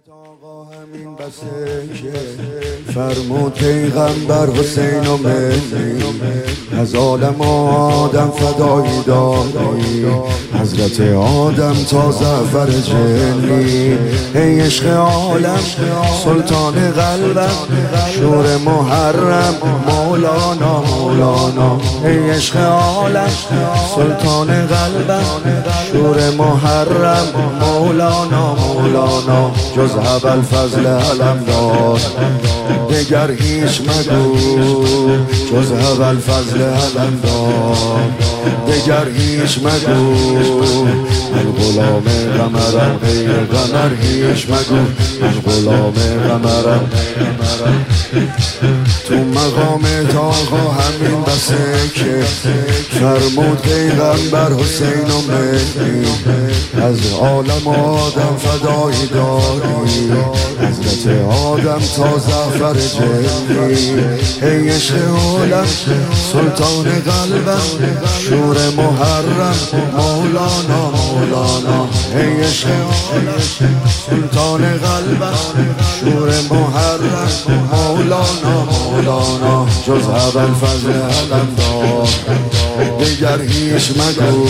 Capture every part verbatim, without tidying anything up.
آقا همین بسه که فرمود پیغمبر حسین و مهدی از عالم آدم فدایی داری، حضرت آدم تا زعفر جلی. ای عشق عالم سلطان قلبم، شور محرم مولانا مولانا. ای عشق عالم سلطان قلبم، شور محرم مولانا مولانا. جز ابوالفضل علمدار دگر هیچ مگو، جز ابوالفضل علمدار دگر هیچ مگو. من غلام قمرم غیر قمر هیچ مگو، من غلام قمرم. تو مقام آقا همین بسه که فرمود پیغمبر حسین و مهدی از عالم آدم فدایی داری، حضرت آدم تا زعفر جلی. ای عشق عالم سلطان قلبم، شور محرم مولانا مولانا. ای عشق عالم سلطان قلبم، شور محرم مولانا مولانا. جز ابوالفضل علمدار دگر هیچ مگو،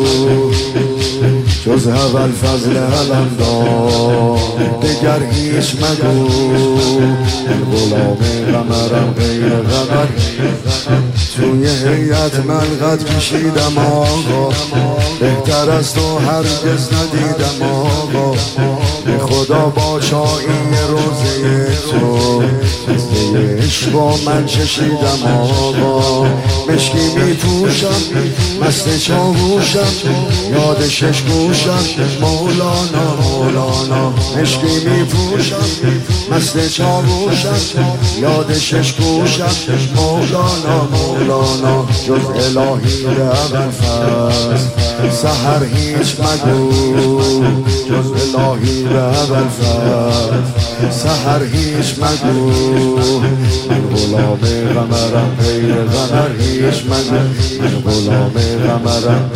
جز ابوالفضل علمدار دگر هیچ مگو. من غلام قمرم غیر قمر. توی هیئت من قد کشیدم آقا، بهتر از تو هرگز ندیدم آقا. به خدا با چایی روزه تو دسته عشق و من چشیدم آقا. مشکی می پوشم مست چاووشم، یاد شش گوشم مولانا مولانا. مشکی می پوشم مست چاووشم، یاد شش گوشم مولانا مولانا. جز الهی به ابوالفضل سحر هیچ مگو، جز الهی به ابوالفضل سحر هیچ مگو. من غلام قمرم غیر قمر هیچ مگو، من غلام قمرم.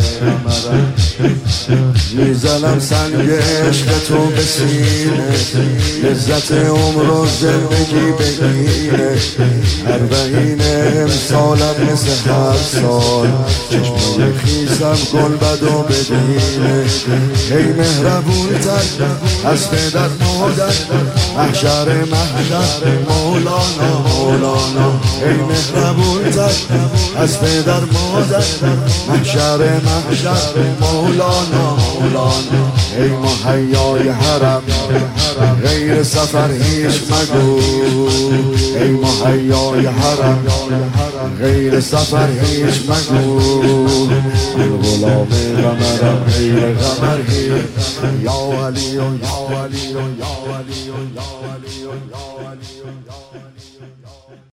میزنم سنگ عشق تو به سینه، لذت عمر و زندگی بگیره. اربعین امسالم مثل هر سال، چشمه خیزم گل بدو ببینه. ای مهربون تر از پدر مادر، محشر محشر مولانا مولانا. ای مهربون تر از پدر مادر، محشر محشر مولانا مولانا. ای مهیای حرم غیر سفر هیچ مگو، ای مهیای حرم غیر سفر هیچ مگو. من غلام قمرم غیر قمر هیچ. یا علی یا علی یا علی یا علی یا علی یا علی.